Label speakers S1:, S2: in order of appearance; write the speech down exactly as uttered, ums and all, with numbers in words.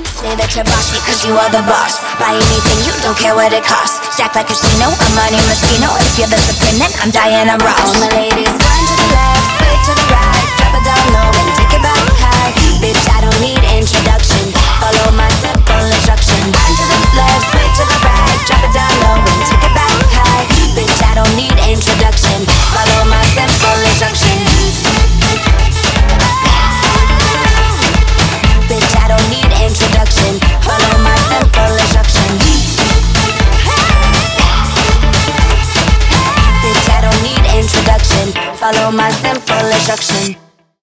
S1: Say that you're bossy cause you are the boss. Buy anything, you don't care what it costs. Stack like a casino, I'm money Moschino. If you're the supreme, then I'm Diana Ross. All my ladies, wind to the left, sway to the right. Drop it down low and take it back high. Bitch, I don't need introduction. Follow my simple instruction. Wind to the left, sway to the right. Drop it down low and take it back high. Bitch, I don't need introduction. Follow my simple instruction. Bitch, I don't need introduction. Follow my simple instruction. Bitch, I don't need introduction. Follow my simple instruction.